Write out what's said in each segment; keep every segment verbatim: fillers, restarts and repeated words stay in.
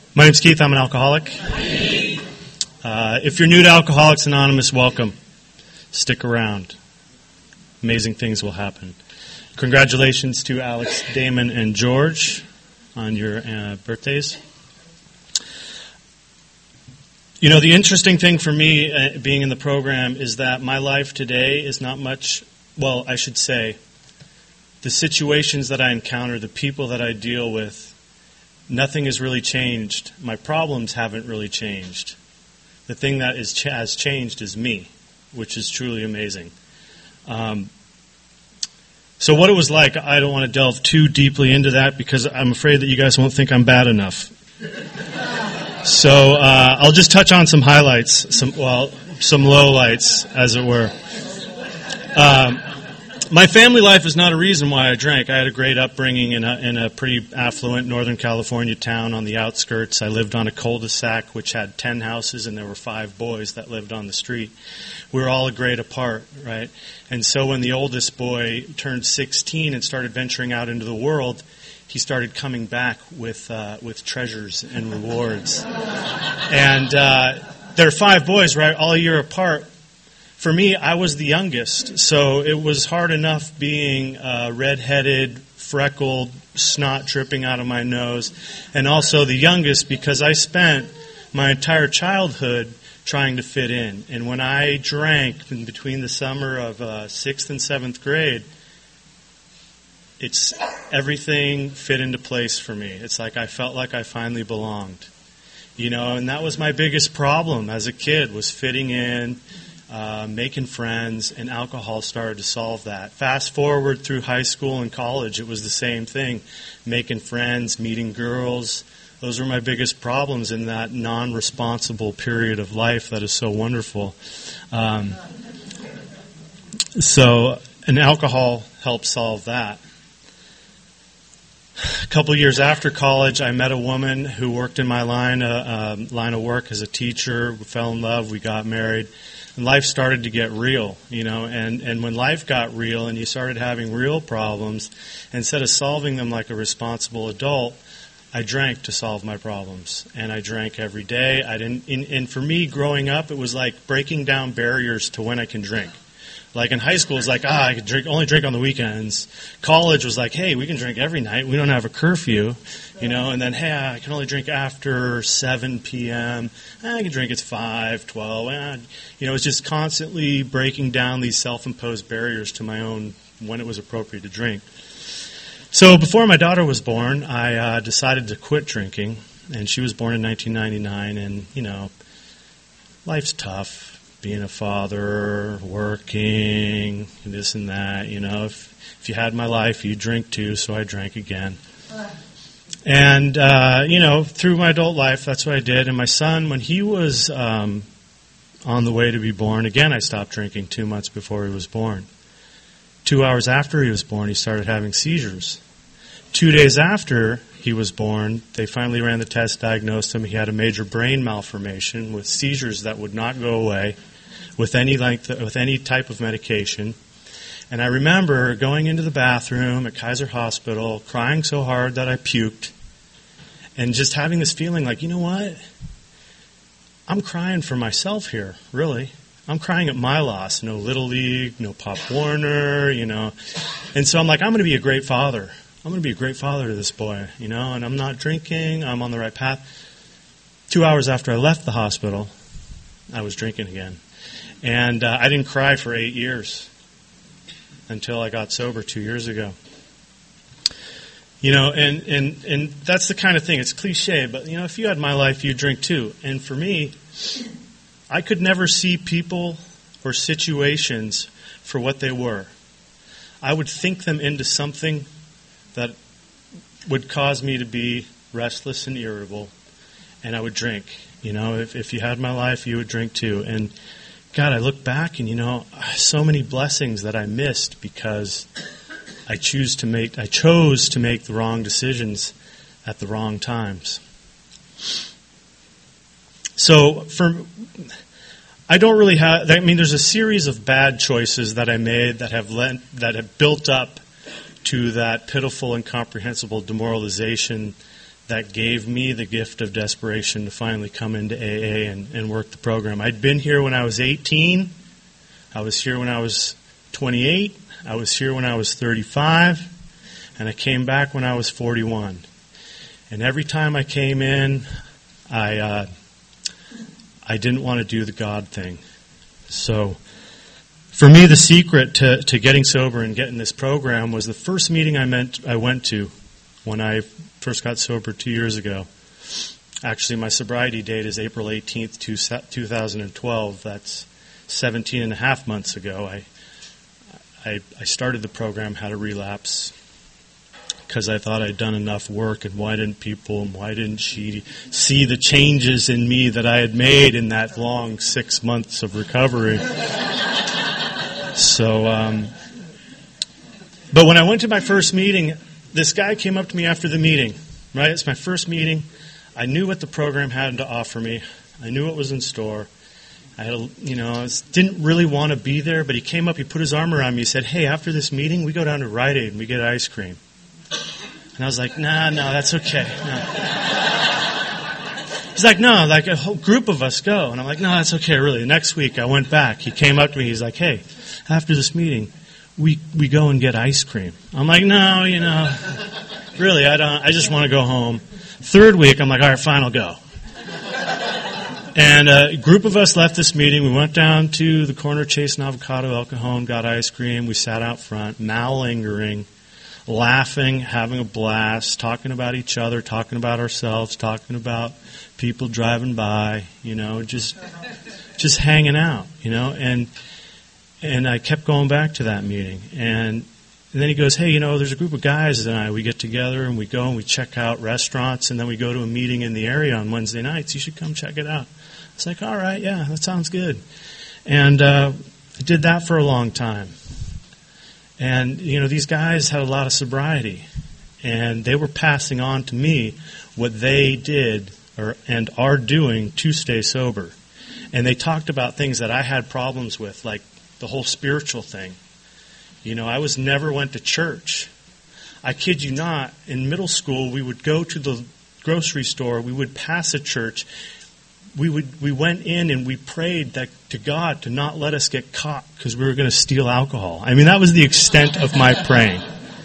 My name's Keith. I'm an alcoholic. Uh, if you're new to Alcoholics Anonymous, welcome. Stick around. Amazing things will happen. Congratulations to Alex, Damon, and George on your uh, birthdays. You know, the interesting thing for me uh, being in the program is that my life today is not much, well, I should say, the situations that I encounter, the people that I deal with, nothing has really changed. My problems haven't really changed. The thing that is ch- has changed is me, which is truly amazing. Um, so what it was like, I don't want to delve too deeply into that because I'm afraid that you guys won't think I'm bad enough. So uh, I'll just touch on some highlights, some well, some lowlights, as it were. Um, My family life is not a reason why I drank. I had a great upbringing in a, in a pretty affluent Northern California town on the outskirts. I lived on a cul-de-sac which had ten houses, and there were five boys that lived on the street. We were all a grade apart, right? And so when the oldest boy turned sixteen and started venturing out into the world, he started coming back with uh, with treasures and rewards. And uh, there are five boys, right, all a year apart. For me, I was the youngest, so it was hard enough being uh, red-headed, freckled, snot dripping out of my nose, and also the youngest because I spent my entire childhood trying to fit in. And when I drank in between the summer of uh, sixth and seventh grade, it's everything fit into place for me. It's like I felt like I finally belonged, you know. And that was my biggest problem as a kid, was fitting in. Uh, making friends, and alcohol started to solve that. Fast forward through high school and college, it was the same thing. Making friends, meeting girls. Those were my biggest problems in that non-responsible period of life that is so wonderful. Um, so, and alcohol helped solve that. A couple years after college, I met a woman who worked in my line, uh, uh, line of work as a teacher. We fell in love. We got married. And life started to get real, you know, and, and when life got real and you started having real problems, instead of solving them like a responsible adult, I drank to solve my problems. And I drank every day. I didn't, and, and for me, growing up, it was like breaking down barriers to when I can drink. Like in high school, it's like, ah, I can drink, only drink on the weekends. College was like, hey, we can drink every night. We don't have a curfew, you know. And then, hey, I can only drink after seven p.m. I can drink at five, twelve. Eh. You know, it's just constantly breaking down these self-imposed barriers to my own when it was appropriate to drink. So before my daughter was born, I uh, decided to quit drinking. And she was born in nineteen ninety-nine. And, you know, life's tough. Being a father, working, this and that, you know. If, if you had my life, you'd drink too, so I drank again. And, uh, you know, through my adult life, that's what I did. And my son, when he was um, on the way to be born, again, I stopped drinking two months before he was born. Two hours after he was born, he started having seizures. Two days after he was born, they finally ran the test, diagnosed him. He had a major brain malformation with seizures that would not go away with any length, with any type of medication. And I remember going into the bathroom at Kaiser Hospital, crying so hard that I puked, and just having this feeling like, you know what? I'm crying for myself here, really. I'm crying at my loss. No Little League, no Pop Warner, you know. And so I'm like, I'm going to be a great father. I'm going to be a great father to this boy, you know, and I'm not drinking. I'm on the right path. Two hours after I left the hospital, I was drinking again. And uh, I didn't cry for eight years until I got sober two years ago. You know, and, and, and that's the kind of thing. It's cliche, but, you know, if you had my life, you'd drink too. And for me, I could never see people or situations for what they were. I would think them into something that would cause me to be restless and irritable, and I would drink. You know, if, if you had my life, you would drink too. And God, I look back and, you know, so many blessings that I missed because I choose to make, I chose to make the wrong decisions at the wrong times. So for, I don't really have, I mean, there's a series of bad choices that I made that have lent, that have built up to that pitiful, incomprehensible demoralization that gave me the gift of desperation to finally come into A A and, and work the program. I'd been here when I was eighteen. I was here when I was twenty-eight. I was here when I was thirty-five. And I came back when I was forty-one. And every time I came in, I uh, I didn't want to do the God thing. So for me, the secret to, to getting sober and getting this program was the first meeting I meant I went to when I first got sober two years ago. Actually, my sobriety date is April eighteenth, two thousand twelve. That's seventeen and a half months ago. I, I, I started the program, had a relapse, because I thought I'd done enough work, and why didn't people, and why didn't she see the changes in me that I had made in that long six months of recovery? So, um, but when I went to my first meeting, this guy came up to me after the meeting, right? It's my first meeting. I knew what the program had to offer me. I knew what was in store. I had, a, you know, I was, didn't really want to be there, but he came up, he put his arm around me, he said, "Hey, after this meeting, we go down to Rite Aid and we get ice cream." And I was like, nah, no, that's okay. No. He's like, no, like a whole group of us go. And I'm like, no, that's okay, really. The next week I went back. He came up to me. He's like, "Hey, after this meeting, we we go and get ice cream." I'm like, no, you know, really, I don't. I just want to go home. Third week, I'm like, all right, fine, I'll go. And a group of us left this meeting. We went down to the corner of Chase and Avocado, El Cajon, got ice cream. We sat out front, malingering, laughing, having a blast, talking about each other, talking about ourselves, talking about people driving by, you know, just just hanging out, you know. And and I kept going back to that meeting. And, and then he goes, "Hey, you know, there's a group of guys and I, we get together and we go and we check out restaurants and then we go to a meeting in the area on Wednesday nights. You should come check it out." It's like, all right, yeah, that sounds good. And uh, I did that for a long time. And, you know, these guys had a lot of sobriety. And they were passing on to me what they did or and are doing to stay sober. And they talked about things that I had problems with, like the whole spiritual thing. You know, I was never went to church. I kid you not, in middle school, we would go to the grocery store, we would pass a church. We would we went in and we prayed that to God to not let us get caught because we were going to steal alcohol. I mean, that was the extent of my praying.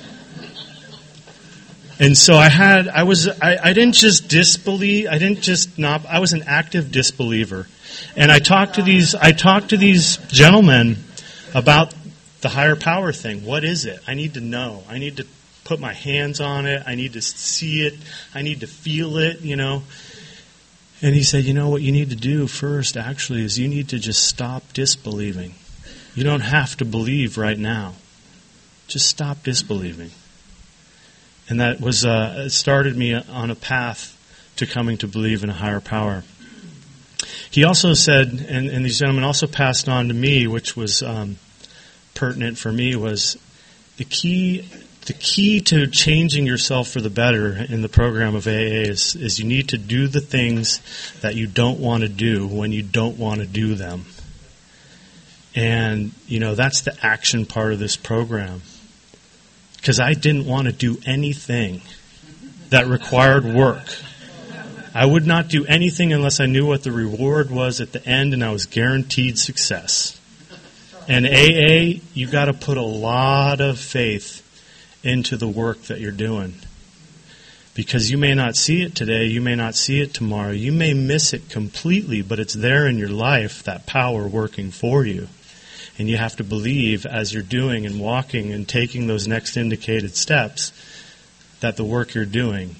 And so I had I was I, I didn't just disbelieve. I didn't just not. I was an active disbeliever. And I talked to these I talked to these gentlemen about the higher power thing. What is it? I need to know. I need to put my hands on it. I need to see it. I need to feel it. You know. And he said, "You know, what you need to do first, actually, is you need to just stop disbelieving. You don't have to believe right now. Just stop disbelieving." And that was uh, it started me on a path to coming to believe in a higher power. He also said, and, and these gentlemen also passed on to me, which was um, pertinent for me, was the key... The key to changing yourself for the better in the program of A A is, is you need to do the things that you don't want to do when you don't want to do them. And, you know, that's the action part of this program. Because I didn't want to do anything that required work. I would not do anything unless I knew what the reward was at the end and I was guaranteed success. And A A, you got to put a lot of faith into the work that you're doing. Because you may not see it today, you may not see it tomorrow, you may miss it completely, but it's there in your life, that power working for you. And you have to believe as you're doing and walking and taking those next indicated steps that the work you're doing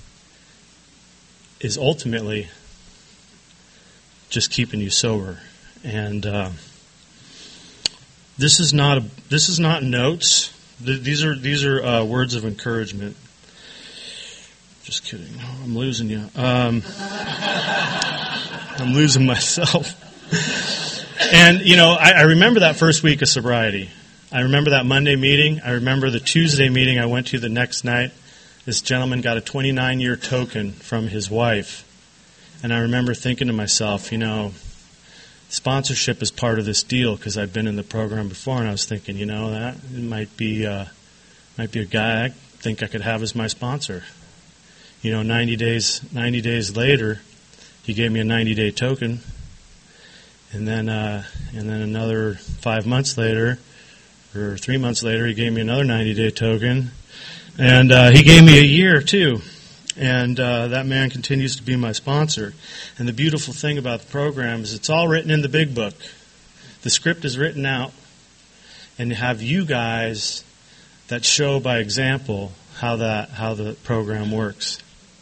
is ultimately just keeping you sober. And uh, this is not a, this is not notes. These are these are uh, words of encouragement. Just kidding. No, I'm losing you. Um, I'm losing myself. And, you know, I, I remember that first week of sobriety. I remember that Monday meeting. I remember the Tuesday meeting I went to the next night. This gentleman got a twenty-nine year token from his wife. And I remember thinking to myself, you know, sponsorship is part of this deal because I've been in the program before, and I was thinking, you know, that it might be uh, might be a guy I think I could have as my sponsor. you know, ninety days ninety days later, he gave me a ninety-day token. And then uh, and then another five months later, or three months later, he gave me another ninety-day token. And uh, he gave me a year, too. And uh, that man continues to be my sponsor. And the beautiful thing about the program is it's all written in the big book. The script is written out. And you have you guys that show by example how that how the program works.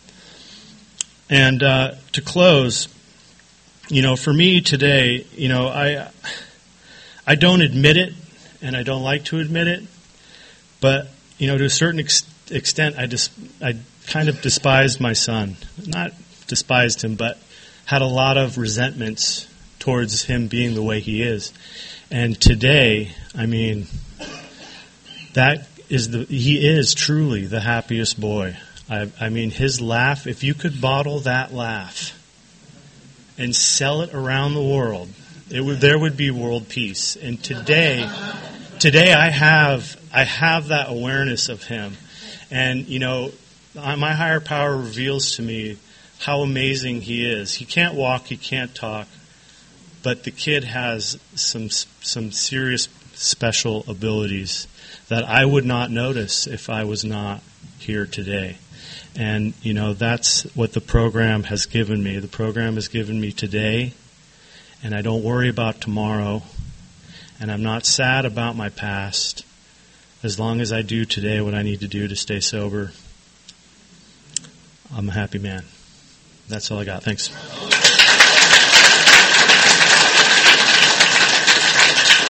And uh, to close, you know, for me today, you know, I I don't admit it, and I don't like to admit it, but you know, to a certain ex- extent, I dis- I kind of despised my son. Not despised him, but had a lot of resentments towards him being the way he is. And today, I mean, that is the he is truly the happiest boy. I, I mean, his laugh, if you could bottle that laugh and sell it around the world, it would there would be world peace. And today, today I have I have that awareness of him. And, you know, my higher power reveals to me how amazing he is. He can't walk, he can't talk, but the kid has some some serious special abilities that I would not notice if I was not here today. And, you know, that's what the program has given me. The program has given me today, and I don't worry about tomorrow, and I'm not sad about my past as long as I do today what I need to do to stay sober. I'm a happy man. That's all I got. Thanks.